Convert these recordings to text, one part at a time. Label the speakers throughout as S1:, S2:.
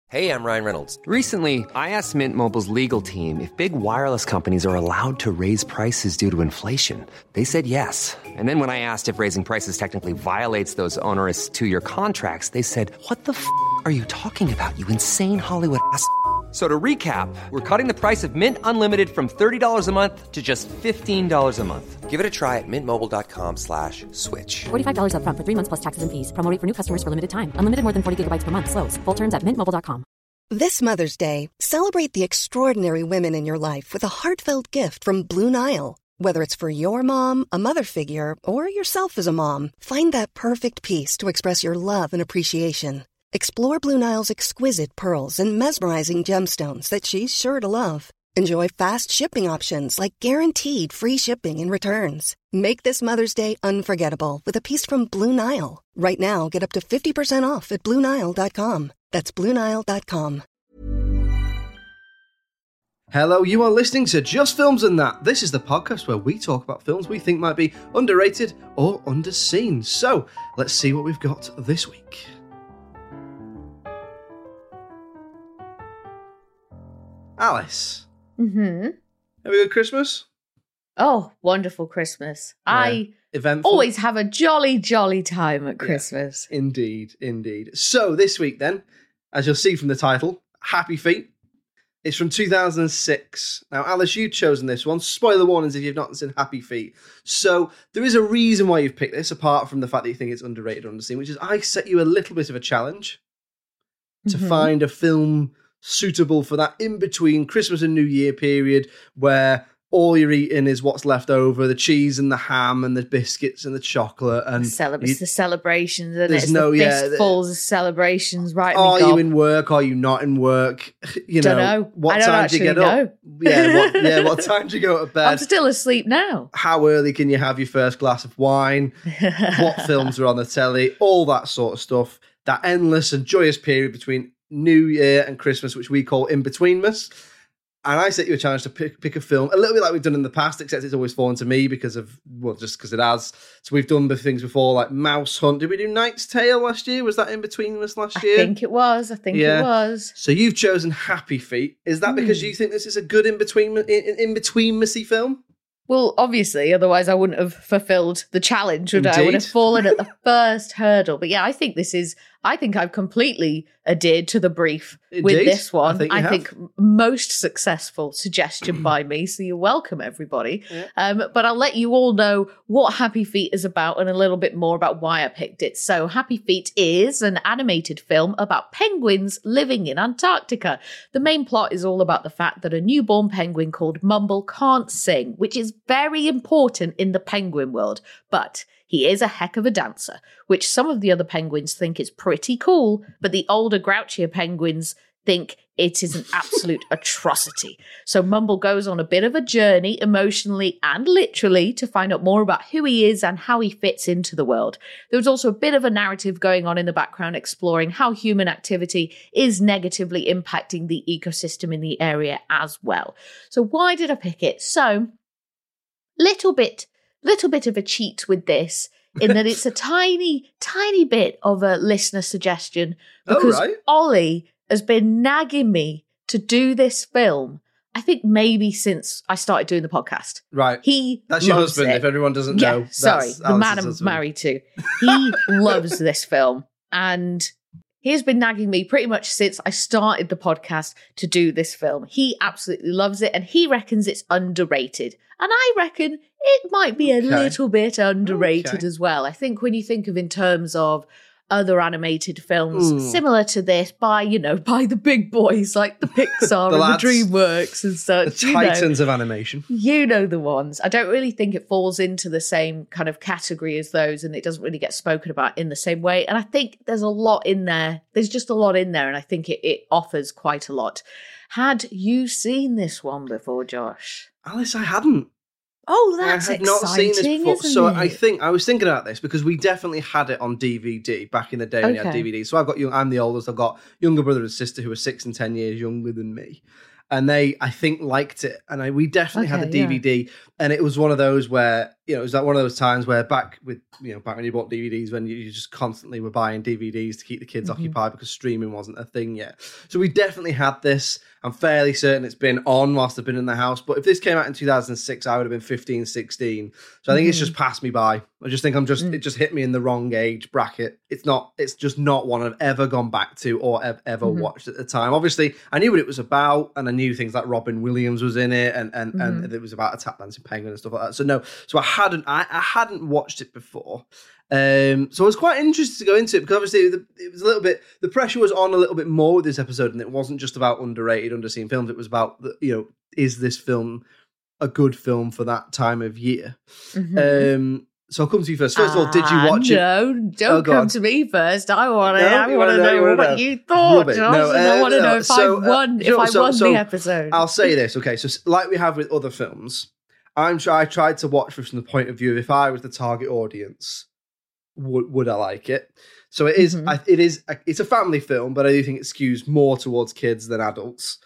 S1: Hey, I'm Ryan Reynolds.
S2: Recently, I asked Mint Mobile's legal team if big wireless companies are allowed to raise prices due to inflation. They said yes. And then when I asked if raising prices technically violates those onerous two-year contracts, they said, "What the f*** are you talking about, you insane Hollywood ass?" So to recap, we're cutting the price of Mint Unlimited from $30 a month to just $15 a month.
S1: Give it a try at mintmobile.com/switch.
S3: $45 up front for 3 months plus taxes and fees. Promo rate for new customers for limited time. Unlimited more than 40 gigabytes per month. Slows full terms at mintmobile.com.
S4: This Mother's Day, celebrate the extraordinary women in your life with a heartfelt gift from Blue Nile. Whether it's for your mom, a mother figure, or yourself as a mom, find that perfect piece to express your love and appreciation. Explore Blue Nile's exquisite pearls and mesmerizing gemstones that she's sure to love. Enjoy fast shipping options like guaranteed free shipping and returns. Make this Mother's Day unforgettable with a piece from Blue Nile. Right now, get up to 50% off at BlueNile.com. That's BlueNile.com.
S5: Hello, you are listening to Just Films and That. This is the podcast where we talk about films we think might be underrated or underseen. So, let's see what we've got this week. Alice.
S6: Mm-hmm.
S5: Have a good Christmas?
S6: Oh, wonderful Christmas.
S5: Yeah.
S6: I
S5: Eventful?
S6: always have a jolly, jolly time at Christmas.
S5: Yeah, indeed, indeed. So this week then, as you'll see from the title, Happy Feet. It's from 2006. Now, Alice, you've chosen this one. Spoiler warnings if you've not seen Happy Feet. So there is a reason why you've picked this, apart from the fact that you think it's underrated or underseen, which is I set you a little bit of a challenge to find a film suitable for that in-between Christmas and New Year period where all you're eating is what's left over, the cheese and the ham and the biscuits and the chocolate. And
S6: It's the celebrations, and
S5: there's
S6: it's
S5: no-
S6: the
S5: yeah,
S6: fistfuls of celebrations, right?
S5: Are you in work? Are you not in work? You know,
S6: Dunno.
S5: what
S6: I don't
S5: time do you get
S6: actually
S5: up? What time do you go to bed?
S6: I'm still asleep now.
S5: How early can you have your first glass of wine? What films are on the telly? All that sort of stuff. That endless and joyous period between New Year and Christmas, which we call in-betweenmas. And I set you a challenge to pick a film, a little bit like we've done in the past, except it's always fallen to me just because it has. So we've done the things before, like Mouse Hunt. Did we do Knight's Tale last year? Was that in-betweenmas last year?
S6: I think it was.
S5: So you've chosen Happy Feet. Is that because you think this is a good in-between-missy film?
S6: Well, obviously, otherwise I wouldn't have fulfilled the challenge, would I? I would
S5: Indeed.
S6: have fallen at the first hurdle. But yeah, I think I've completely adhered to the brief with
S5: Indeed.
S6: this one.
S5: I think you have.
S6: most successful suggestion by me. So you're welcome, everybody. Yeah. But I'll let you all know what Happy Feet is about and a little bit more about why I picked it. So Happy Feet is an animated film about penguins living in Antarctica. The main plot is all about the fact that a newborn penguin called Mumble can't sing, which is very important in the penguin world. But he is a heck of a dancer, which some of the other penguins think is pretty cool, but the older, grouchier penguins think it is an absolute atrocity. So Mumble goes on a bit of a journey, emotionally and literally, to find out more about who he is and how he fits into the world. There was also a bit of a narrative going on in the background exploring how human activity is negatively impacting the ecosystem in the area as well. So why did I pick it? So, little bit of a cheat with this, in that it's a tiny, tiny bit of a listener suggestion, because Ollie has been nagging me to do this film, I think maybe since I started doing the podcast.
S5: Right.
S6: That's
S5: your husband, if everyone doesn't know.
S6: Sorry, the man I'm
S5: husband.
S6: married to. He loves this film, and he has been nagging me pretty much since I started the podcast to do this film. He absolutely loves it, and he reckons it's underrated. And I reckon it might be a little bit underrated as well. I think when you think of in terms of other animated films similar to this by the big boys like the Pixar and the DreamWorks and such.
S5: The titans of animation.
S6: You know the ones. I don't really think it falls into the same kind of category as those, and it doesn't really get spoken about in the same way. And I think there's a lot in there. There's just a lot in there, and I think it offers quite a lot. Had you seen this one before, Josh?
S5: Alice, I hadn't.
S6: Oh, that's
S5: I had not
S6: exciting,
S5: seen this before.
S6: isn't
S5: So
S6: it?
S5: I was thinking about this because we definitely had it on DVD back in the day when you had
S6: Okay.
S5: DVD. So I'm the oldest. I've got younger brother and sister who are 6 and 10 years younger than me. and they, I think, liked it. And we definitely had the DVD, and it was one of those where, it was like one of those times where back when you bought DVDs, when you just constantly were buying DVDs to keep the kids occupied because streaming wasn't a thing yet. So we definitely had this. I'm fairly certain it's been on whilst I've been in the house. But if this came out in 2006, I would have been 15, 16. So I think it's just passed me by. I just think it just hit me in the wrong age bracket. It's just not one I've ever gone back to or ever watched at the time. Obviously, I knew what it was about, and I knew things like Robin Williams was in it, and it was about a tap dancing penguin and stuff like that. So I hadn't watched it before. So I was quite interested to go into it because obviously it was a little bit, the pressure was on a little bit more with this episode, and it wasn't just about underrated, underseen films. It was about, is this film a good film for that time of year? So I'll come to you first. First of all, did you watch it?
S6: No, don't come to me first. I want to know what you thought, Josh. I want to know if I won the episode.
S5: I'll say this, okay? So like we have with other films, I tried to watch this from the point of view of if I was the target audience, would I like it? So it is. It's a family film, but I do think it skews more towards kids than adults.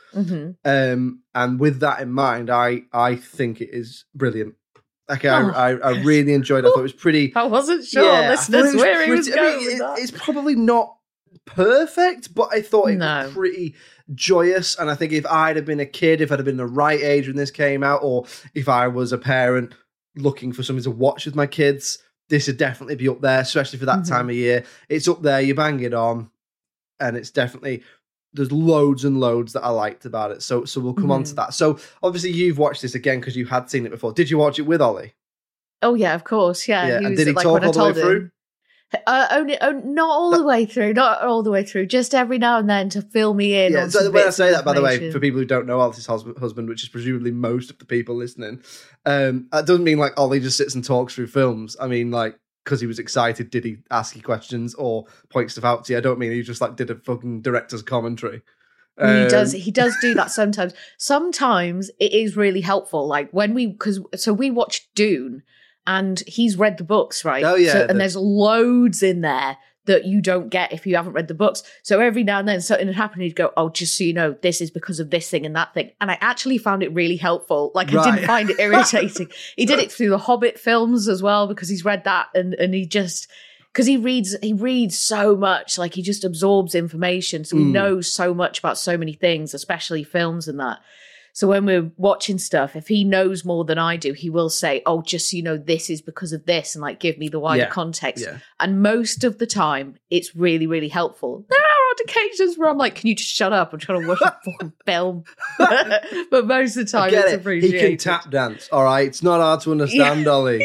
S5: And with that in mind, I think it is brilliant. Okay, I really enjoyed it. I thought it was pretty.
S6: I wasn't sure, listeners, where he was going with that.
S5: It's probably not perfect, but I thought it was pretty joyous. And I think if I'd have been a kid, if I'd have been the right age when this came out, or if I was a parent looking for something to watch with my kids, this would definitely be up there, especially for that time of year. It's up there, you bang it on, and it's definitely, there's loads and loads that I liked about it. So we'll come on to that. So obviously you've watched this again because you had seen it before. Did you watch it with Ollie?
S6: Oh yeah, of course. Yeah.
S5: And did he talk all the way through?
S6: Not all the way through. Not all the way through. Just every now and then to fill me in. Yeah.
S5: So when I say that, by the way, for people who don't know Ollie's husband, which is presumably most of the people listening, that doesn't mean like Ollie just sits and talks through films. I mean, like, because he was excited, did he ask you questions or point stuff out to you? I don't mean he just like did a fucking director's commentary.
S6: He does do that sometimes. Sometimes it is really helpful. Like when we watched Dune, and he's read the books, right?
S5: Oh yeah.
S6: And there's loads in there that you don't get if you haven't read the books. So every now and then something would happen, he'd go, oh, just so you know, this is because of this thing and that thing. And I actually found it really helpful. Like I didn't find it irritating. He did it through the Hobbit films as well, because he's read that and he just, because he reads so much, like he just absorbs information. So he knows so much about so many things, especially films and that. So when we're watching stuff, if he knows more than I do, he will say, oh, just so you know, this is because of this, and like give me the wider context. Yeah. And most of the time, it's really, really helpful. There are odd occasions where I'm like, can you just shut up? I'm trying to watch a fucking film. But most of the time, it's appreciated.
S5: He can tap dance, all right? It's not hard to understand, Ollie.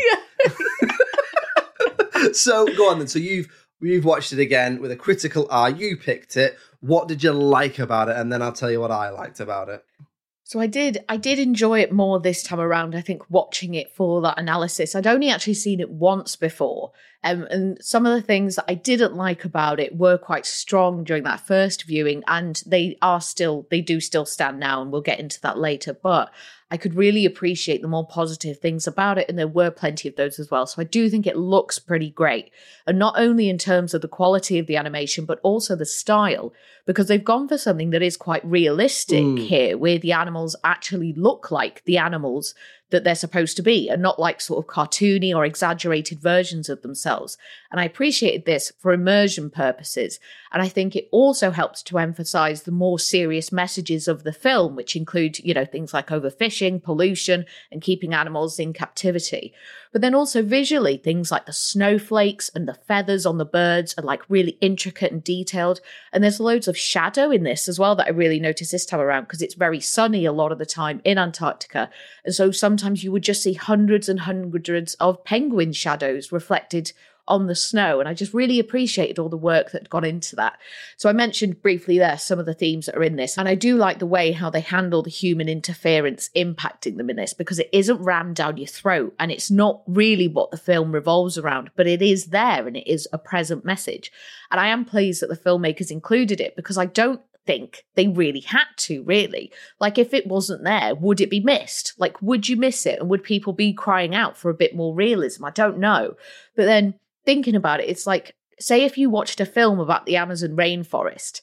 S5: So go on then. So you've watched it again with a critical eye. You picked it. What did you like about it? And then I'll tell you what I liked about it.
S6: So I did enjoy it more this time around, I think, watching it for that analysis. I'd only actually seen it once before. And some of the things that I didn't like about it were quite strong during that first viewing, and they do still stand now, and we'll get into that later. But I could really appreciate the more positive things about it, and there were plenty of those as well. So I do think it looks pretty great. And not only in terms of the quality of the animation, but also the style, because they've gone for something that is quite realistic here, where the animals actually look like the animals that they're supposed to be, and not like sort of cartoony or exaggerated versions of themselves. And I appreciated this for immersion purposes. And I think it also helps to emphasize the more serious messages of the film, which include, things like overfishing, pollution, and keeping animals in captivity. But then also visually, things like the snowflakes and the feathers on the birds are like really intricate and detailed. And there's loads of shadow in this as well that I really noticed this time around, because it's very sunny a lot of the time in Antarctica. And so sometimes you would just see hundreds and hundreds of penguin shadows reflected on the snow. And I just really appreciated all the work that got into that. So I mentioned briefly there some of the themes that are in this. And I do like the way how they handle the human interference impacting them in this, because it isn't rammed down your throat, and it's not really what the film revolves around, but it is there, and it is a present message. And I am pleased that the filmmakers included it, because I don't think they really had to, really. Like, if it wasn't there, would it be missed? Like, would you miss it? And would people be crying out for a bit more realism? I don't know. But then thinking about it, it's like, say if you watched a film about the Amazon rainforest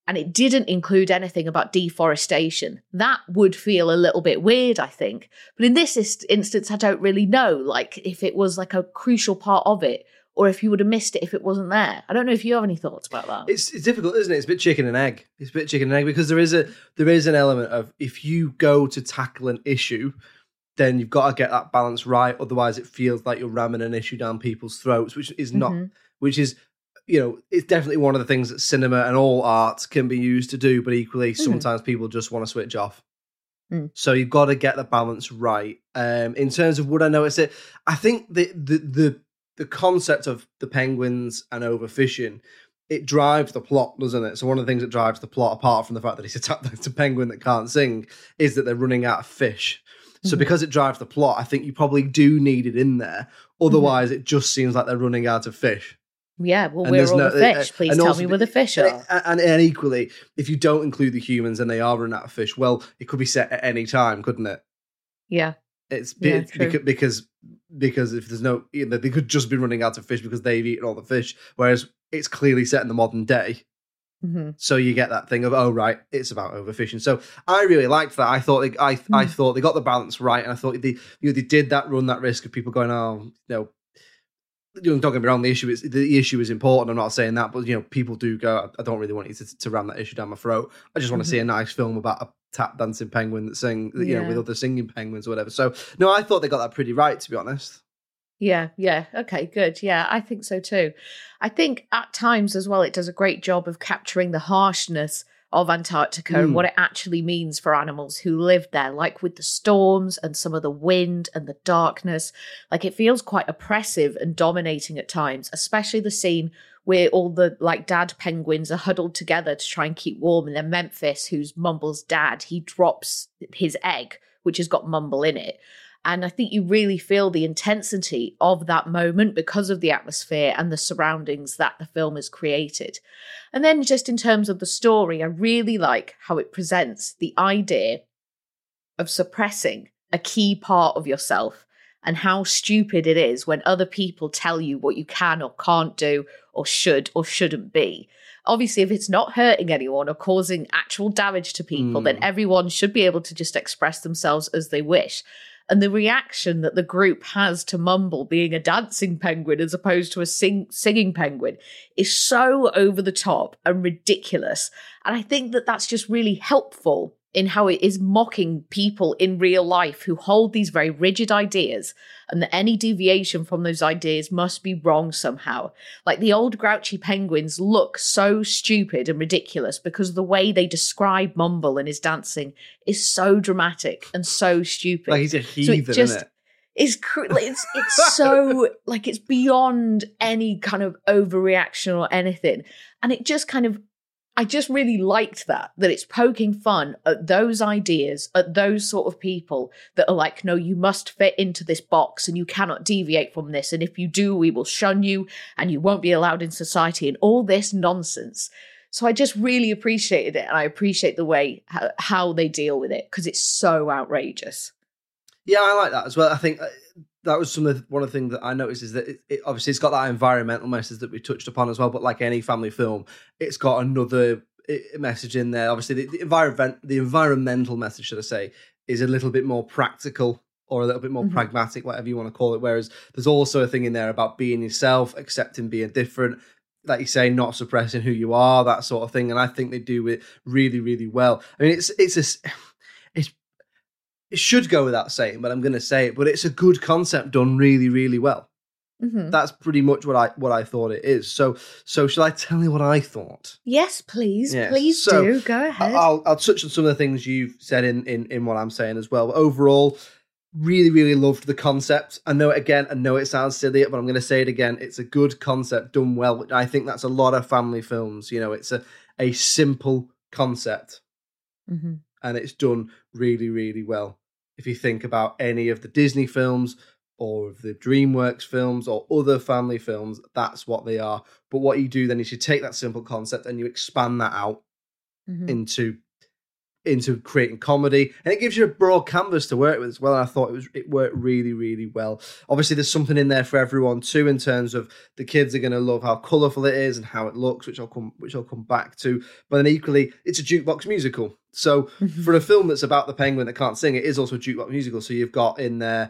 S6: and it didn't include anything about deforestation, that would feel a little bit weird, I think. But in this instance, I don't really know, like, if it was like a crucial part of it, or if you would have missed it if it wasn't there. I don't know if you have any thoughts about that.
S5: It's difficult, isn't it? It's a bit chicken and egg. It's a bit chicken and egg because there is an element of, if you go to tackle an issue, then you've got to get that balance right. Otherwise, it feels like you're ramming an issue down people's throats, which is not, which is, you know, it's definitely one of the things that cinema and all art can be used to do, but equally, sometimes people just want to switch off. So you've got to get the balance right. In terms of would I notice it, I think the concept of the penguins and overfishing, it drives the plot, doesn't it? So one of the things that drives the plot, apart from the fact that it's a penguin that can't sing, is that they're running out of fish. So because it drives the plot, I think you probably do need it in there. Otherwise, it just seems like they're running out of fish.
S6: Yeah, well, we're all the fish. Please tell me where the fish are.
S5: And equally, if you don't include the humans and they are running out of fish, well, it could be set at any time, couldn't it?
S6: Yeah.
S5: Because if there's no, they could just be running out of fish because they've eaten all the fish, whereas it's clearly set in the modern day. So you get that thing of, oh right, it's about overfishing. So I really liked that. I thought they got the balance right, and I thought they did run that risk of people going, oh, don't get me wrong, the issue is important. I'm not saying that, but people do go, I don't really want you to ram that issue down my throat. I just want to see a nice film about a tap dancing penguin that sing, with other singing penguins or whatever. So no, I thought they got that pretty right, to be honest.
S6: Yeah. Okay, good. Yeah, I think so too. I think at times as well, it does a great job of capturing the harshness of Antarctica and what it actually means for animals who live there, like with the storms and some of the wind and the darkness. Like, it feels quite oppressive and dominating at times, especially the scene where all the dad penguins are huddled together to try and keep warm. And then Memphis, who's Mumble's dad, he drops his egg, which has got Mumble in it. And I think you really feel the intensity of that moment because of the atmosphere and the surroundings that the film has created. And then just in terms of the story, I really like how it presents the idea of suppressing a key part of yourself and how stupid it is when other people tell you what you can or can't do or should or shouldn't be. Obviously, if it's not hurting anyone or causing actual damage to people, then everyone should be able to just express themselves as they wish. And the reaction that the group has to Mumble being a dancing penguin as opposed to a singing penguin is so over the top and ridiculous. And I think that that's just really helpful in how it is mocking people in real life who hold these very rigid ideas, and that any deviation from those ideas must be wrong somehow. Like, the old grouchy penguins look so stupid and ridiculous because the way they describe Mumble and his dancing is so dramatic and so stupid.
S5: Like, he's a heathen, isn't it?
S6: It's so, like, it's beyond any kind of overreaction or anything. And it just kind of, I just really liked that it's poking fun at those ideas, at those sort of people that are like, no, you must fit into this box and you cannot deviate from this. And if you do, we will shun you and you won't be allowed in society and all this nonsense. So I just really appreciated it. And I appreciate the way how they deal with it because it's so outrageous.
S5: Yeah, I like that as well. I think that was one of the things that I noticed is that it obviously it's got that environmental message that we touched upon as well. But like any family film, it's got another message in there. Obviously, the environmental message, should I say, is a little bit more practical or a little bit more pragmatic, whatever you want to call it. Whereas there's also a thing in there about being yourself, accepting being different, like you say, not suppressing who you are, that sort of thing. And I think they do it really, really well. I mean, it should go without saying, but I'm going to say it. But it's a good concept done really, really well. That's pretty much what I thought it is. So shall I tell you what I thought?
S6: Yes, please. Yes. Please do. Go ahead.
S5: I'll touch on some of the things you've said in what I'm saying as well. But overall, really, really loved the concept. I know it sounds silly, but I'm going to say it again. It's a good concept done well. I think that's a lot of family films. It's a simple concept. And it's done really, really well. If you think about any of the Disney films or of the DreamWorks films or other family films, that's what they are. But what you do then is you take that simple concept and you expand that out into into creating comedy, and it gives you a broad canvas to work with as well. And I thought it worked really, really well. Obviously, there's something in there for everyone too, in terms of the kids are going to love how colourful it is and how it looks, which I'll come back to. But then equally, it's a jukebox musical. So for a film that's about the penguin that can't sing, it is also a jukebox musical. So you've got in there,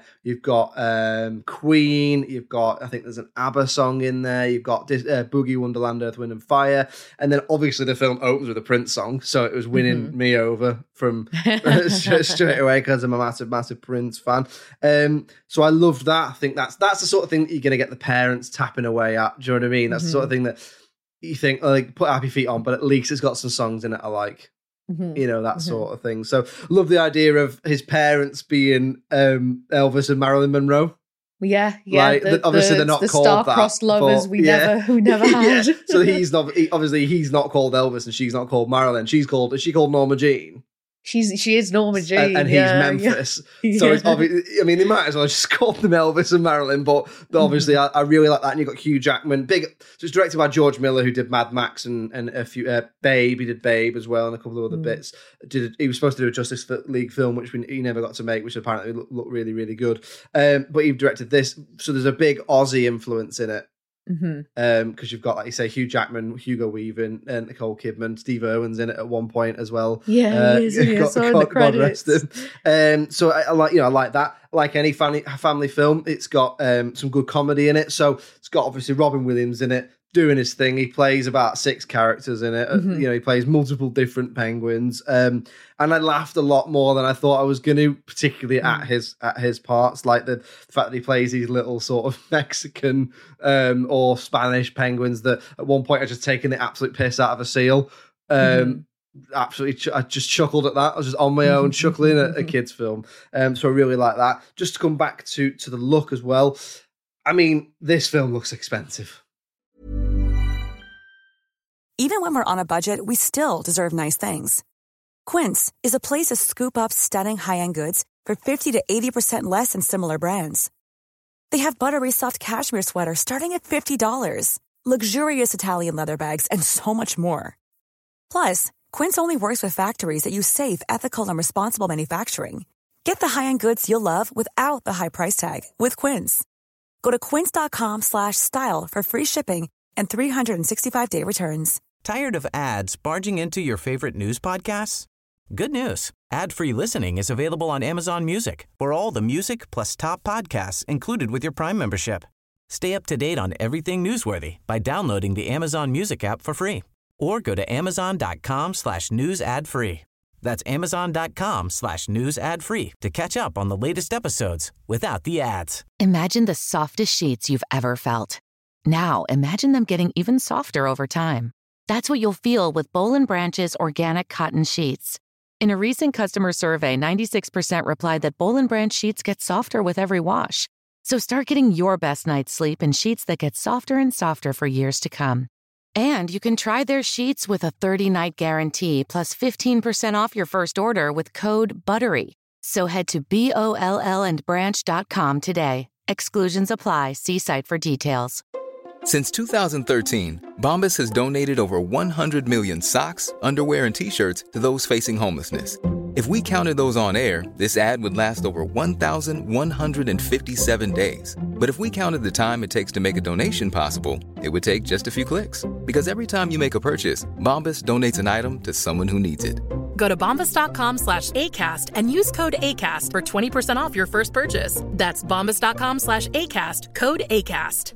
S5: Queen, you've got, I think there's an ABBA song in there, you've got Boogie Wonderland, Earth, Wind and Fire, and then obviously the film opens with a Prince song, so it was winning me over from straight away because I'm a massive, massive Prince fan. So I loved that. I think that's the sort of thing that you're going to get the parents tapping away at. Do you know what I mean? That's the sort of thing that you think, like, put Happy Feet on, but at least it's got some songs in it I like. That sort of thing. So love the idea of his parents being Elvis and Marilyn Monroe.
S6: Yeah.
S5: Like, obviously they're not
S6: the
S5: called
S6: star-crossed
S5: that,
S6: lovers we never had.
S5: Yeah. So he's not called Elvis and she's not called Marilyn. Is she called Norma Jean?
S6: She is Norma Jean,
S5: and he's Memphis.
S6: Yeah.
S5: So it's obvious. I mean, they might as well just call them Elvis and Marilyn, but obviously I really like that. And you've got Hugh Jackman. So it's directed by George Miller, who did Mad Max and a few Babe. He did Babe as well, and a couple of other bits. He was supposed to do a Justice League film, which he never got to make, which apparently looked really, really good. But he directed this, so there's a big Aussie influence in it. Because you've got, like you say, Hugh Jackman, Hugo Weaving, and Nicole Kidman, Steve Irwin's in it at one point as well.
S6: Yeah, he is. In the credits.
S5: So I like that. Like any family film, it's got some good comedy in it. So it's got obviously Robin Williams in it doing his thing. He plays about 6 characters in it. He plays multiple different penguins. And I laughed a lot more than I thought I was going to, particularly at his parts, like the fact that he plays these little sort of Mexican or Spanish penguins that at one point are just taking the absolute piss out of a seal. Absolutely, I just chuckled at that. I was just on my own chuckling at a kid's film. So I really like that. Just to come back to the look as well. I mean, this film looks expensive.
S7: Even when we're on a budget, we still deserve nice things. Quince is a place to scoop up stunning high-end goods for 50 to 80% less than similar brands. They have buttery soft cashmere sweaters starting at $50, luxurious Italian leather bags, and so much more. Plus, Quince only works with factories that use safe, ethical, and responsible manufacturing. Get the high-end goods you'll love without the high price tag with Quince. Go to quince.com/style for free shipping and 365-day returns.
S8: Tired of ads barging into your favorite news podcasts? Good news. Ad-free listening is available on Amazon Music for all the music plus top podcasts included with your Prime membership. Stay up to date on everything newsworthy by downloading the Amazon Music app for free or go to amazon.com/news ad free. That's amazon.com/news ad free to catch up on the latest episodes without the ads.
S9: Imagine the softest sheets you've ever felt. Now imagine them getting even softer over time. That's what you'll feel with Boll & Branch's organic cotton sheets. In a recent customer survey, 96% replied that Boll & Branch sheets get softer with every wash. So start getting your best night's sleep in sheets that get softer and softer for years to come. And you can try their sheets with a 30-night guarantee plus 15% off your first order with code BUTTERY. So head to BOLLandbranch.com today. Exclusions apply. See site for details.
S10: Since 2013, Bombas has donated over 100 million socks, underwear, and T-shirts to those facing homelessness. If we counted those on air, this ad would last over 1,157 days. But if we counted the time it takes to make a donation possible, it would take just a few clicks. Because every time you make a purchase, Bombas donates an item to someone who needs it.
S11: Go to bombas.com/ACAST and use code ACAST for 20% off your first purchase. That's bombas.com/ACAST, code ACAST.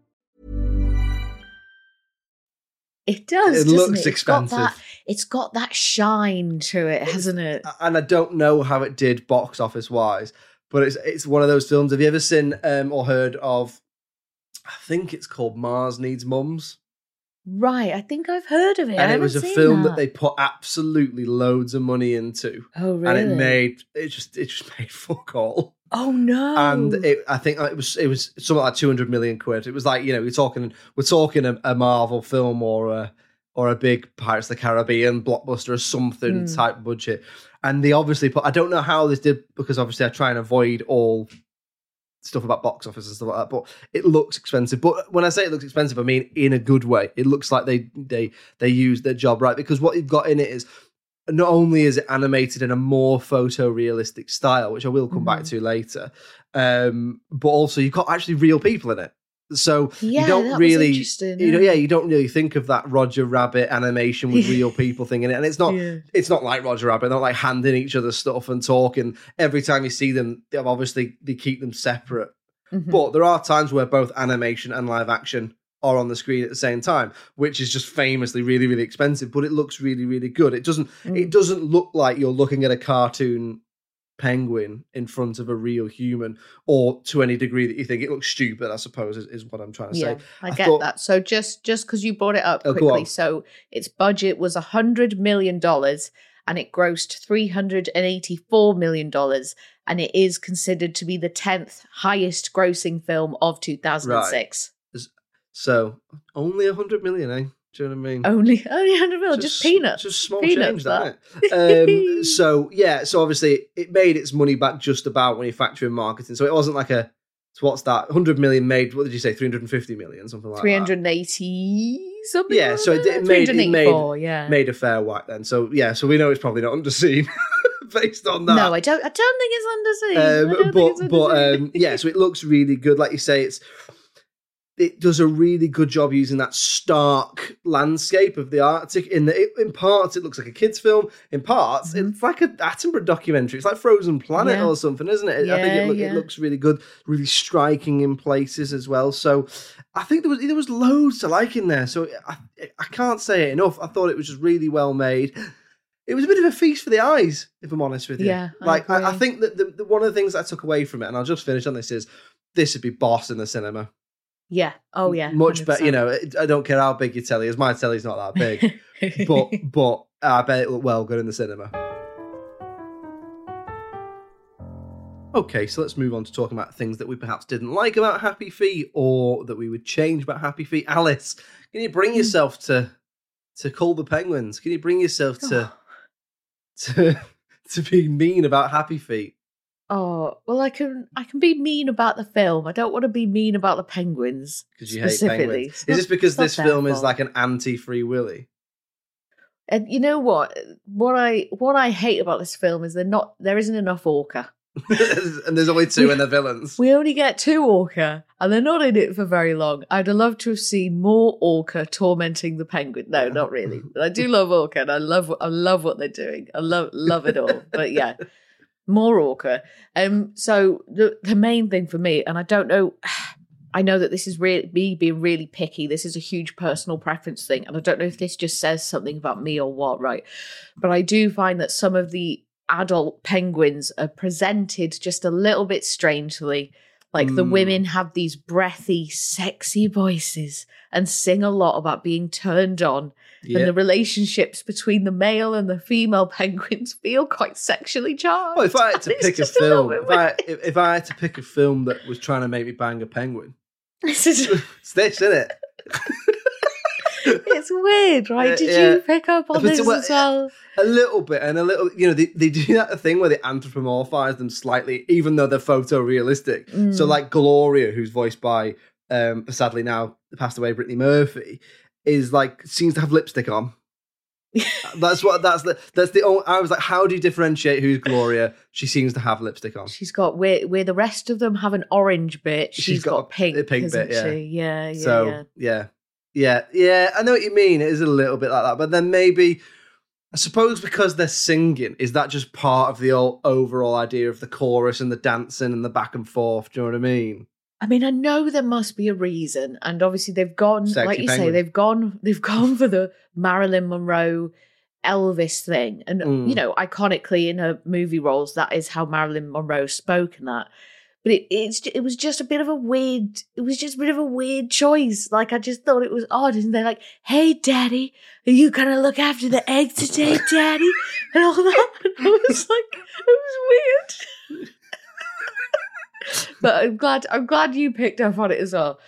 S6: It does.
S5: It looks expensive.
S6: It's got that shine to it, hasn't it?
S5: And I don't know how it did box office wise, but it's one of those films. Have you ever seen or heard of? I think it's called Mars Needs Mums.
S6: Right, I think I've heard of it.
S5: And it was a film that they put absolutely loads of money into.
S6: Oh, really?
S5: And it just made fuck all.
S6: Oh no!
S5: And I think it was something like 200 million quid. It was like, we're talking a Marvel film or a big Pirates of the Caribbean blockbuster or something type budget. And they obviously put, I don't know how this did, because obviously I try and avoid all stuff about box office and stuff like that, but it looks expensive. But when I say it looks expensive, I mean in a good way. It looks like they used their job right, because what you've got in it is not only is it animated in a more photorealistic style, which I will come back to later, but also you've got actually real people in it. So you don't really, you don't really think of that Roger Rabbit animation with real people thing in it, and it's not like Roger Rabbit. They're not like handing each other stuff and talking. Every time you see them, they keep them separate. But there are times where both animation and live action are on the screen at the same time, which is just famously really, really expensive. But it looks really, really good. It doesn't look like you're looking at a cartoon penguin in front of a real human, or to any degree that you think it looks stupid, I suppose is what I'm trying to say.
S6: I get that. So just because you brought it up quickly, so its budget was $100 million and it grossed $384 million, and it is considered to be the 10th highest grossing film of 2006.
S5: Right. So only 100 million, eh? Do you know what I mean?
S6: Only 100 million, just peanuts.
S5: Just small
S6: peanuts,
S5: change, that. So obviously it made its money back just about when you factor in marketing. So it wasn't like so what's that? 100 million made, what did you say, 350 million, something like
S6: 380 something.
S5: Yeah, so it made a fair whack then. So so we know it's probably not underseen. Based on that.
S6: No, I don't think it's underseen.
S5: So it looks really good. Like you say, it does a really good job using that stark landscape of the Arctic. In parts, it looks like a kid's film. In parts, it's like an Attenborough documentary. It's like Frozen Planet or something, isn't it? I think it looks really good, really striking in places as well. So I think there was loads to like in there. So I can't say it enough. I thought it was just really well made. It was a bit of a feast for the eyes, if I'm honest with you.
S6: Yeah,
S5: I think that the one of the things that I took away from it, and I'll just finish on this, is this would be boss in the cinema.
S6: Yeah. Oh, yeah.
S5: Much better. I don't care how big your telly is. My telly's not that big, but I bet it looked well good in the cinema. Okay, so let's move on to talking about things that we perhaps didn't like about Happy Feet, or that we would change about Happy Feet. Alice, can you bring yourself to cull the penguins? Can you bring yourself to be mean about Happy Feet?
S6: Oh, well, I can be mean about the film. I don't want to be mean about the penguins.
S5: Because you hate penguins. Is this because this film is like an anti-Free Willy?
S6: And you know what? What I hate about this film is there isn't enough orca.
S5: And there's only two and they're villains.
S6: We only get 2 orca, and they're not in it for very long. I'd have loved to have seen more orca tormenting the penguin. No, not really. But I do love orca, and I love what they're doing. I love it all. But yeah. More orca. So the main thing for me, and I don't know, I know that this is really me being really picky. This is a huge personal preference thing, and I don't know if this just says something about me or what, right? But I do find that some of the adult penguins are presented just a little bit strangely. Like the women have these breathy, sexy voices and sing a lot about being turned on. Yeah. And the relationships between the male and the female penguins feel quite sexually charged.
S5: Well, if I had to pick a film, if I had to pick a film that was trying to make me bang a penguin, it's this, isn't it?
S6: It's weird, right? Did you pick up on this as well?
S5: A little bit, and a little, they do that thing where they anthropomorphize them slightly, even though they're photorealistic. So like Gloria, who's voiced by, sadly now passed away, Brittany Murphy, is like, seems to have lipstick on. That's the only, I was like, how do you differentiate who's Gloria? She seems to have lipstick on.
S6: She's got, where the rest of them have an orange bit, she's got a pink bit, yeah.
S5: So, yeah, I know what you mean. It is a little bit like that. But then maybe, I suppose because they're singing, is that just part of the overall idea of the chorus and the dancing and the back and forth? Do you know what I mean?
S6: I mean, I know there must be a reason. And obviously they've gone, sexy like you penguin. Say, they've gone for the Marilyn Monroe Elvis thing. And, iconically in her movie roles, that is how Marilyn Monroe spoke and that. But it was just a bit of a weird choice. Like, I just thought it was odd. And they're like, hey, Daddy, are you going to look after the eggs today, Daddy? And all that. And I was like, it was weird. But I'm glad you picked up on it as well.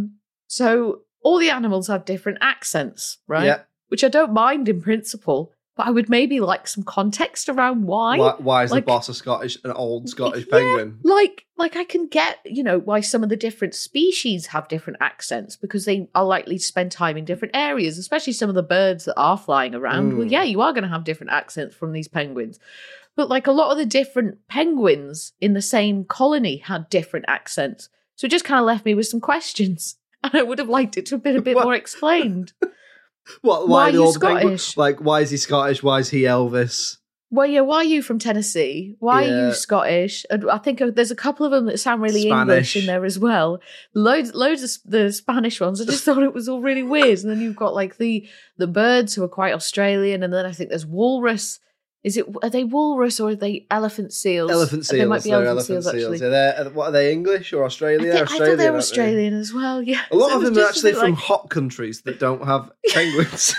S6: So all the animals have different accents, right?
S5: Yeah.
S6: Which I don't mind in principle. but I would maybe like some context around why.
S5: Why is the boss an old Scottish penguin?
S6: Like I can get, why some of the different species have different accents because they are likely to spend time in different areas, especially some of the birds that are flying around. Well, yeah, you are going to have different accents from these penguins. But like a lot of the different penguins in the same colony had different accents. So it just kind of left me with some questions. And I would have liked it to have been a bit more explained.
S5: Why
S6: are you Scottish?
S5: Why is he Scottish? Why is he Elvis?
S6: Well, yeah, why are you from Tennessee? Why are you Scottish? And I think there's a couple of them that sound really English in there as well. Loads of the Spanish ones. I just thought it was all really weird. And then you've got like the birds who are quite Australian. And then I think there's walrus. Are they walrus or are they elephant seals?
S5: Elephant seals.
S6: They might be elephant seals,
S5: actually.
S6: actually.
S5: What are they, English or Australian?
S6: I thought they were Australian as well, yeah.
S5: A lot of them are actually from hot countries that don't have penguins.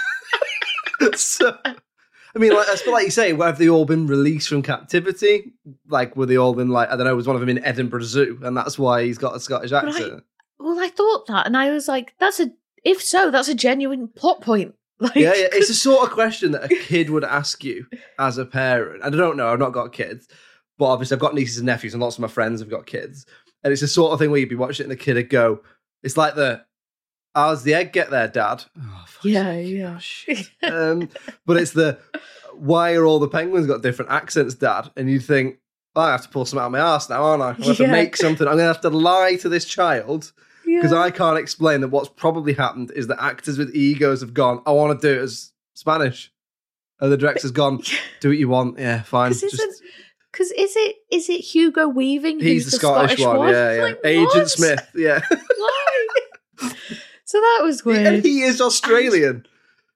S5: So, I mean, like you say, have they all been released from captivity? Like, were they all been like, I don't know, was one of them in Edinburgh Zoo and that's why he's got a Scottish accent?
S6: I thought that and I was like, if so, that's a genuine plot point.
S5: Yeah, it's the sort of question that a kid would ask you as a parent. And I don't know, I've not got kids, but obviously I've got nieces and nephews and lots of my friends have got kids. And it's the sort of thing where you'd be watching it and the kid would go, it's like how's the egg get there, Dad? Oh,
S6: yeah.
S5: But it's why are all the penguins got different accents, Dad? And you'd think, I have to pull something out of my arse now, aren't I? I have to make something. I'm going to have to lie to this child. Because I can't explain that what's probably happened is that actors with egos have gone, I want to do it as Spanish. And the director's gone, do what you want. Yeah, fine.
S6: Because is it Hugo Weaving?
S5: He's the Scottish one. Yeah.
S6: Like,
S5: Agent
S6: what?
S5: Smith, yeah.
S6: Why? So that was weird.
S5: And he is Australian.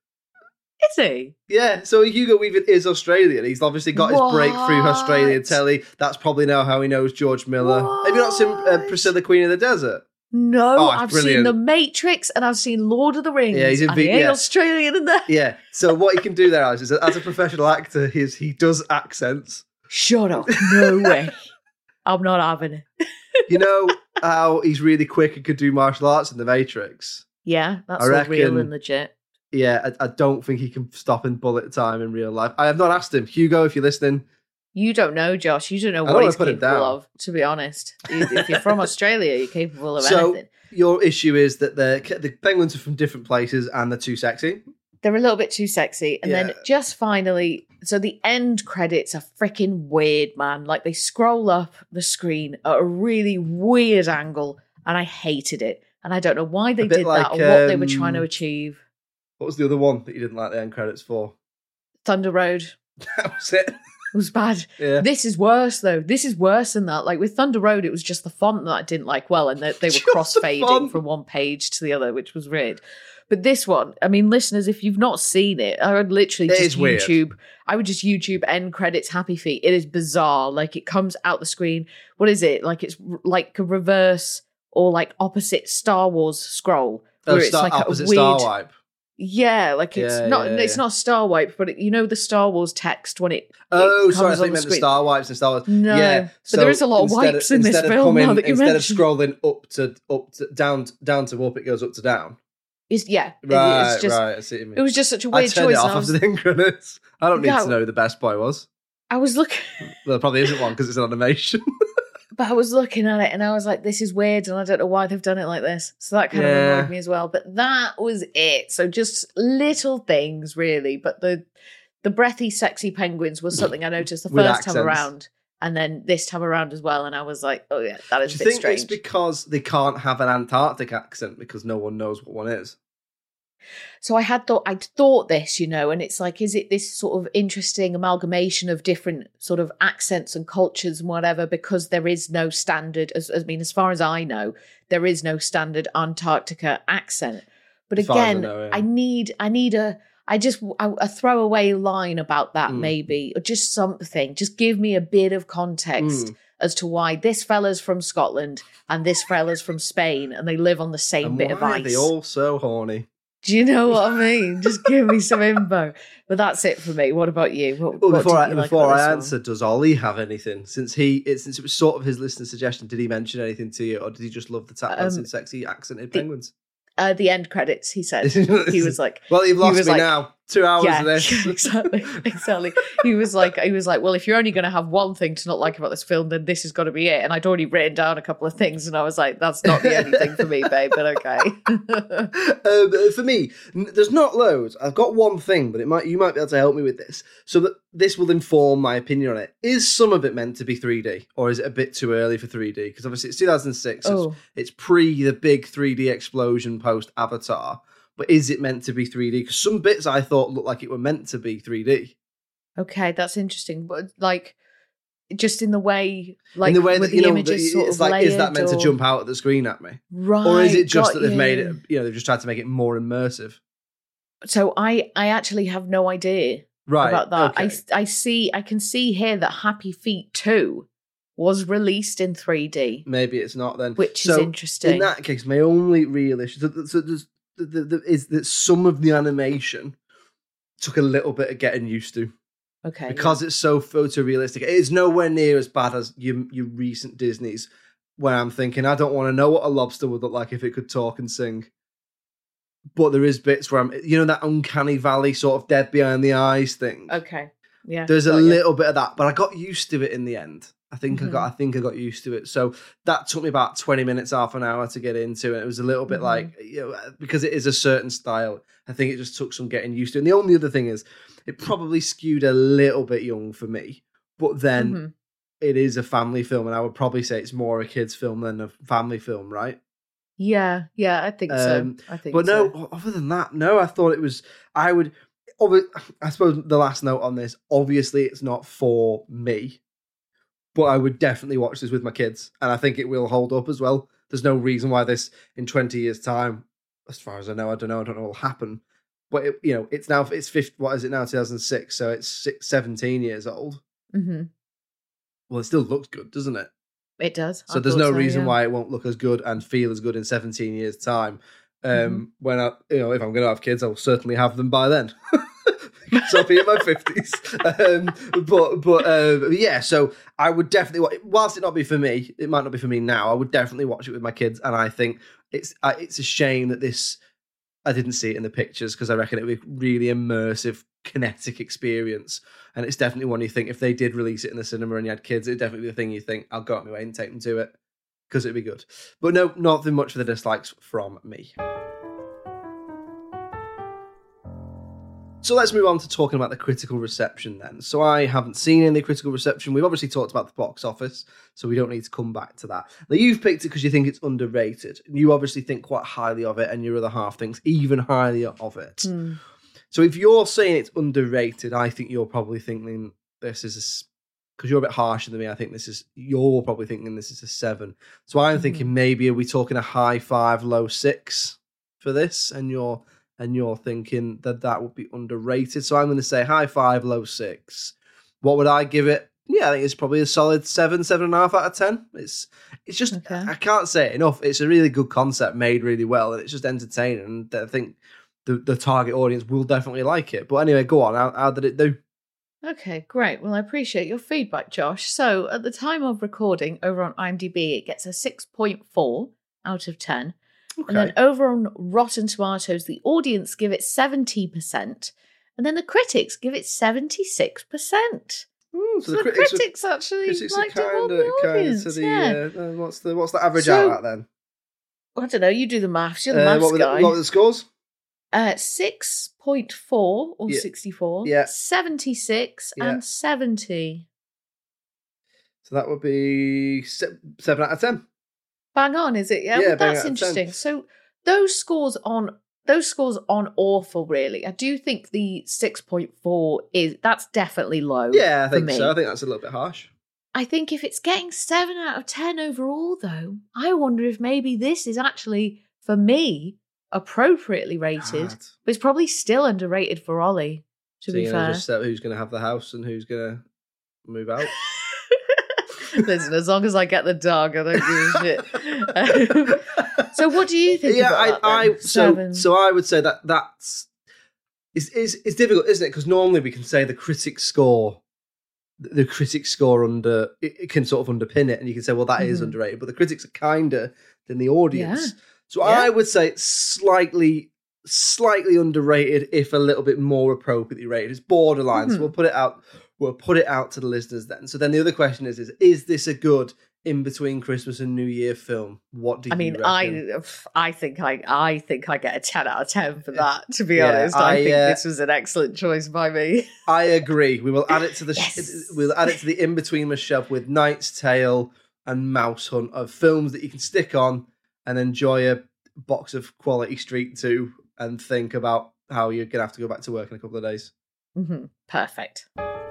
S6: Is he?
S5: Yeah, so Hugo Weaving is Australian. He's obviously got his breakthrough Australian telly. That's probably now how he knows George Miller. Have you not seen Priscilla, Queen of the Desert?
S6: No, I've seen The Matrix and I've seen Lord of the Rings.
S5: Yeah, he's in
S6: Australian in there.
S5: Yeah, so what he can do there, Alex, is as a professional actor, he does accents.
S6: Shut up. No way. I'm not having it.
S5: You know how he's really quick and could do martial arts in The Matrix?
S6: Yeah, that's all real and legit.
S5: Yeah, I don't think he can stop in bullet time in real life. I have not asked him. Hugo, if you're listening...
S6: You don't know, Josh. You don't know what he's capable of, to be honest. If you're from Australia, you're capable of anything.
S5: So your issue is that the penguins are from different places and they're too sexy?
S6: They're a little bit too sexy. And then just finally, so the end credits are freaking weird, man. Like they scroll up the screen at a really weird angle and I hated it. And I don't know why they did that or what they were trying to achieve. What
S5: was the other one that you didn't like the end credits for?
S6: Thunder Road.
S5: That was it.
S6: It was bad. Yeah. This is worse, though. This is worse than that. Like with Thunder Road, it was just the font that I didn't like well, and they were cross-fading from one page to the other, which was weird. But this one, I mean, listeners, if you've not seen it, I would literally just YouTube. Weird. I would just YouTube end credits Happy Feet. It is bizarre. Like it comes out the screen. What is it? Like it's like a reverse or like opposite Star Wars scroll.
S5: Where it's like opposite a weird Star Wipe.
S6: Yeah, like it's it's not Star Wipe, but the Star Wars text when it
S5: sorry, I think you meant the Star Wipes and Star Wars.
S6: No,
S5: yeah,
S6: but there is a lot of wipes in this film.
S5: Instead of scrolling up to down to up, it goes up to down.
S6: It's
S5: right. I see what you mean.
S6: It was just such a weird choice.
S5: I turned it off after the end credits. I don't need to know who the best boy was.
S6: I was looking.
S5: Well, there probably isn't one because it's an animation.
S6: But I was looking at it and I was like, this is weird and I don't know why they've done it like this. So that kind of annoyed me as well. But that was it. So just little things, really. But the breathy, sexy penguins was something I noticed the first time around. And then this time around as well. And I was like, oh yeah, that is a bit strange. Do you think
S5: it's because they can't have an Antarctic accent because no one knows what one is?
S6: So I'd thought this, and it's like, is it this sort of interesting amalgamation of different sort of accents and cultures and whatever, because there is no standard, as far as I know, there is no standard Antarctica accent. But again, I need a throwaway line about that maybe, or just something, just give me a bit of context as to why this fella's from Scotland and this fella's from Spain and they live on the same bit of ice.
S5: Why are they all so horny?
S6: Do you know what I mean? Just give me some info. But that's it for me. What about you?
S5: Before I answer, does Ollie have anything? Since it was sort of his listener suggestion, did he mention anything to you, or did he just love the tap dancing, sexy accented penguins?
S6: The end credits, he said. He was like,
S5: "Well, you've lost me now." 2 hours of this.
S6: Exactly. He was like, well, if you're only going to have one thing to not like about this film, then this is got to be it. And I'd already written down a couple of things, and I was like, that's not the only thing for me, babe, but okay.
S5: For me, there's not loads. I've got one thing, but you might be able to help me with this, so that this will inform my opinion on it. Is some of it meant to be 3D, or is it a bit too early for 3D? Because obviously it's 2006. So it's pre the big 3D explosion post Avatar. But is it meant to be 3D? Because some bits I thought looked like it were meant to be 3D.
S6: Okay, that's interesting. But like, just in the way, like,
S5: in the way that
S6: the images sort of layered,
S5: is that meant to jump out at the screen at me?
S6: Right.
S5: Or is it just that they've made it, they've just tried to make it more immersive?
S6: So I actually have no idea about that. Okay. I can see here that Happy Feet 2 was released in 3D.
S5: Maybe it's not then.
S6: Which is interesting.
S5: In that case, my only real issue is that some of the animation took a little bit of getting used to.
S6: Okay.
S5: Because it's so photorealistic. It is nowhere near as bad as your recent Disneys, where I'm thinking, I don't want to know what a lobster would look like if it could talk and sing. But there is bits where that uncanny valley sort of dead behind the eyes thing.
S6: Okay. Yeah.
S5: There's a little bit of that, but I got used to it in the end. I think I got used to it. So that took me about 20 minutes, half an hour to get into, and it was a little bit like, because it is a certain style, I think it just took some getting used to. And the only other thing is, it probably skewed a little bit young for me, but then it is a family film, and I would probably say it's more a kid's film than a family film, right?
S6: Yeah, I think so.
S5: But no, other than that, no, I thought it was, I suppose the last note on this, obviously it's not for me, but I would definitely watch this with my kids, and I think it will hold up as well. There's no reason why this, in 20 years' time, as far as I know, I don't know what will happen. But it's 50, what is it now? 2006, so it's 17 years old. Mm-hmm. Well, it still looks good, doesn't it?
S6: It does.
S5: So there's no reason why it won't look as good and feel as good in 17 years' time. When if I'm going to have kids, I'll certainly have them by then. Because I'll be in my 50s. Yeah, so I would definitely, whilst it not be for me, it might not be for me now, I would definitely watch it with my kids. And I think it's a shame that I didn't see it in the pictures, because I reckon it would be a really immersive, kinetic experience. And it's definitely one you think, if they did release it in the cinema and you had kids, it'd definitely be the thing you think, I'll go out my way and take them to it, because it'd be good. But no, nothing much for the dislikes from me. So let's move on to talking about the critical reception then. So I haven't seen any critical reception. We've obviously talked about the box office, so we don't need to come back to that. Now, you've picked it because you think it's underrated. You obviously think quite highly of it, and your other half thinks even higher of it. So if you're saying it's underrated, I think you're probably thinking this is, because you're a bit harsher than me, I think you're probably thinking this is a 7. So I'm thinking, maybe are we talking a high 5, low 6 for this? And you're thinking that would be underrated. So I'm going to say high 5, low 6. What would I give it? Yeah, I think it's probably a solid 7.5 out of 10. It's just, okay. I can't say it enough. It's a really good concept made really well, and it's just entertaining. And I think the target audience will definitely like it. But anyway, go on. How did it do?
S6: Okay, great. Well, I appreciate your feedback, Josh. So at the time of recording over on IMDb, it gets a 6.4 out of 10. Okay. And then over on Rotten Tomatoes, the audience give it 70%, and then the critics give it 76%. So the critics actually liked it more than the audience.
S5: What's the average out at then?
S6: I don't know. You do the maths. You're the maths guy.
S5: What were the scores?
S6: 6.4 or 64, 76 and 70.
S5: So that would be 7 out of 10.
S6: Bang on, is it? Yeah, well, that's interesting. So those scores aren't awful, really. I do think the 6.4 that's definitely low.
S5: Yeah, I think so. I think that's a little bit harsh.
S6: I think if it's getting 7 out of 10 overall, though, I wonder if maybe this is actually, for me, appropriately rated, but it's probably still underrated for Ollie, to be fair.
S5: Just who's going to have the house and who's going to move out.
S6: Listen, as long as I get the dog, I don't give a shit. So what do you think about that?
S5: So I would say that's it's difficult, isn't it? Because normally we can say the critics score under it can sort of underpin it, and you can say, well, that is underrated, but the critics are kinder than the audience. Yeah. So I would say it's slightly slightly underrated, if a little bit more appropriately rated. It's borderline, so we'll put it out. We'll put it out to the listeners then. So then the other question is this a good in between Christmas and New Year film? What do you reckon?
S6: I think I get a 10 out of 10 for that, to be honest. I think this was an excellent choice by me.
S5: I agree. We will add it to the we'll add it to the in-between shelf with Knight's Tale and Mouse Hunt of films that you can stick on and enjoy a box of Quality Street 2 and think about how you're going to have to go back to work in a couple of days.
S6: Perfect.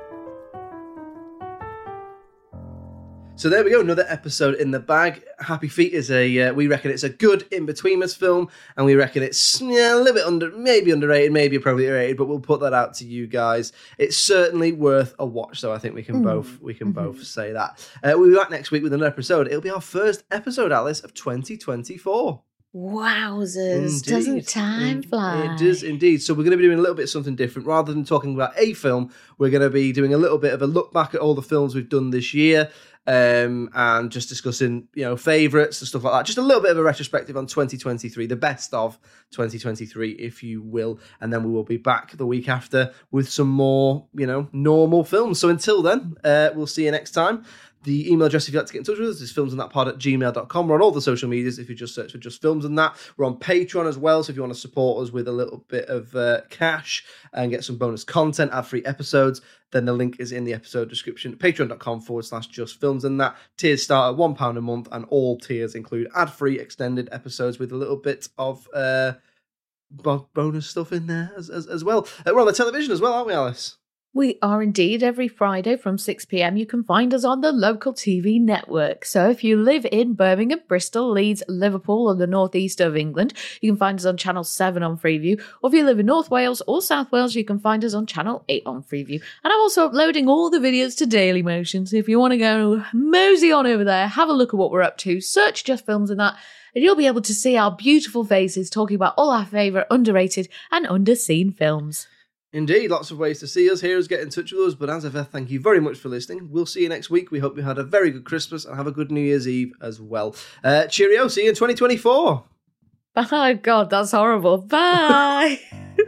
S5: So there we go, another episode in the bag. Happy Feet is we reckon it's a good in-betweeners film, and we reckon it's a little bit maybe underrated, maybe appropriately rated, but we'll put that out to you guys. It's certainly worth a watch, so I think we can both say that. We'll be back next week with another episode. It'll be our first episode, Alice, of 2024.
S6: Wowzers, doesn't time fly?
S5: It does indeed. So we're going to be doing a little bit something different. Rather than talking about a film, we're going to be doing a little bit of a look back at all the films we've done this year, and just discussing, favourites and stuff like that. Just a little bit of a retrospective on 2023, the best of 2023, if you will. And then we will be back the week after with some more, normal films. So until then, we'll see you next time. The email address if you'd like to get in touch with us is filmsandthatpod@gmail.com. We're on all the social medias if you just search for Just Films and That. We're on Patreon as well, so if you want to support us with a little bit of cash and get some bonus content, ad-free episodes, then the link is in the episode description. Patreon.com/Just Films and That. Tiers start at £1 a month, and all tiers include ad-free extended episodes with a little bit of bonus stuff in there as well. We're on the television as well, aren't we, Alice?
S6: We are indeed. Every Friday from 6 p.m. you can find us on the local TV network. So if you live in Birmingham, Bristol, Leeds, Liverpool or the northeast of England, you can find us on Channel 7 on Freeview. Or if you live in North Wales or South Wales, you can find us on Channel 8 on Freeview. And I'm also uploading all the videos to Dailymotion. So if you want to go mosey on over there, have a look at what we're up to, search Just Films and That, and you'll be able to see our beautiful faces talking about all our favourite underrated and underseen films.
S5: Indeed, lots of ways to see us, hear us, get in touch with us. But as ever, thank you very much for listening. We'll see you next week. We hope you had a very good Christmas and have a good New Year's Eve as well. Cheerio. See you in 2024.
S6: Oh, God, that's horrible. Bye.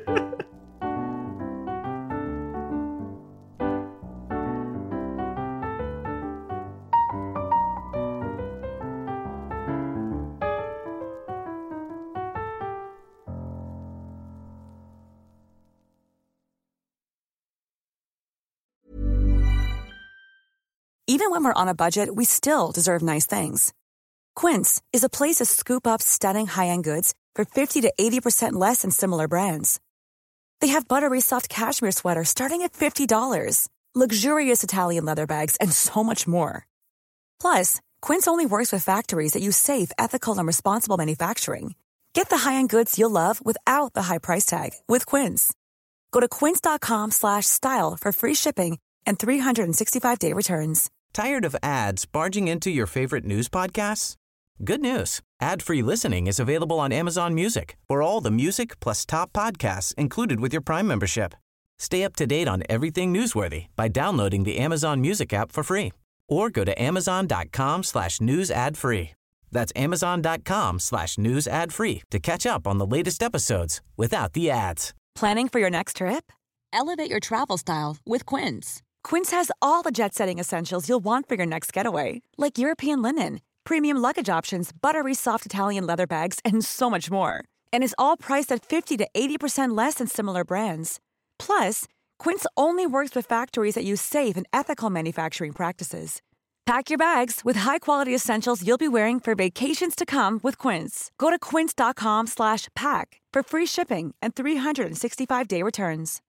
S7: Even when we're on a budget, we still deserve nice things. Quince is a place to scoop up stunning high-end goods for 50 to 80% less than similar brands. They have buttery soft cashmere sweaters starting at $50, luxurious Italian leather bags, and so much more. Plus, Quince only works with factories that use safe, ethical, and responsible manufacturing. Get the high-end goods you'll love without the high price tag with Quince. Go to quince.com/style for free shipping and 365-day returns.
S8: Tired of ads barging into your favorite news podcasts? Good news. Ad-free listening is available on Amazon Music for all the music plus top podcasts included with your Prime membership. Stay up to date on everything newsworthy by downloading the Amazon Music app for free or go to amazon.com/news ad free. That's amazon.com/news ad free to catch up on the latest episodes without the ads.
S7: Planning for your next trip? Elevate your travel style with Quince. Quince has all the jet-setting essentials you'll want for your next getaway, like European linen, premium luggage options, buttery soft Italian leather bags, and so much more. And is all priced at 50 to 80% less than similar brands. Plus, Quince only works with factories that use safe and ethical manufacturing practices. Pack your bags with high-quality essentials you'll be wearing for vacations to come with Quince. Go to quince.com/pack for free shipping and 365-day returns.